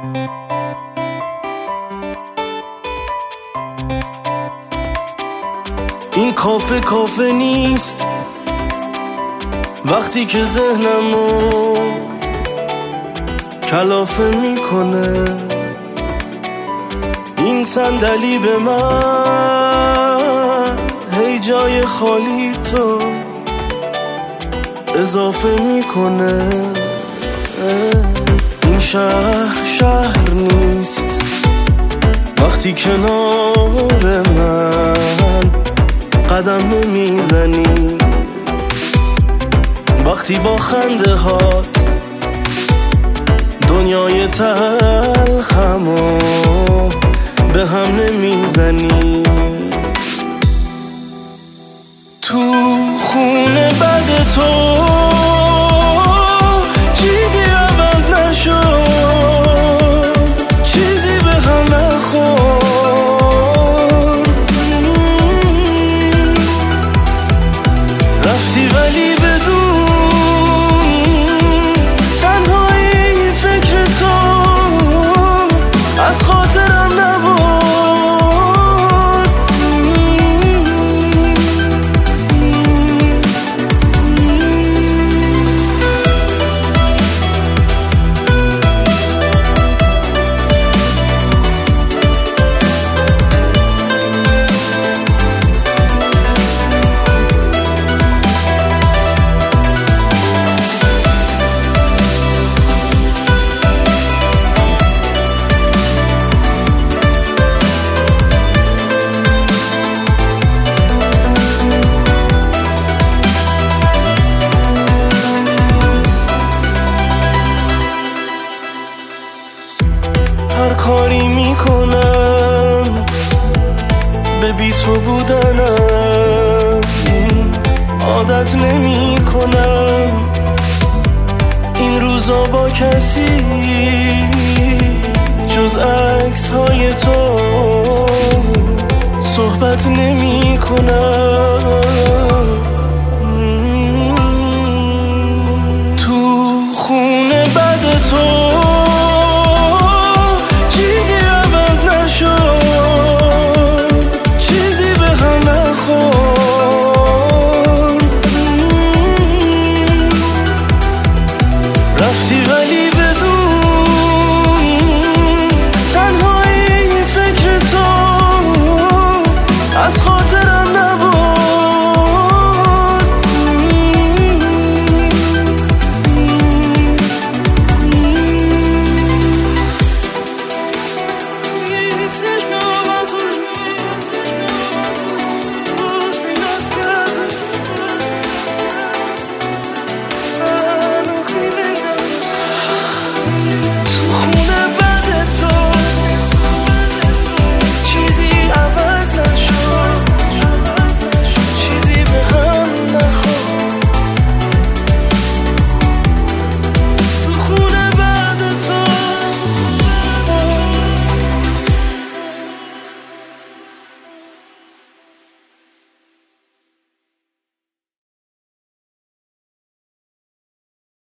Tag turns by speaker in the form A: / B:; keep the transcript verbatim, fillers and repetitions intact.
A: این کافه کافه نیست وقتی که ذهنمو کلافه میکنه. این صندلی به من هی جای خالی تو اضافه میکنه. این شهر شهر نیست وقتی کنار من قدم نمیزنی، وقتی با خنده هات دنیای تلخمو به هم نمیزنی. تو خونه بد تو چیزی عوض نشد، چیزی به هم نخورد. رفتی ولی بدون تنهایی فکر تو از خاطرم نبود. هر کاری میکنم به بی تو بودنم عادت نمی کنم. این روزا با کسی جز عکس های تو صحبت نمی کنم. تو خونه بد تو رفتی ولی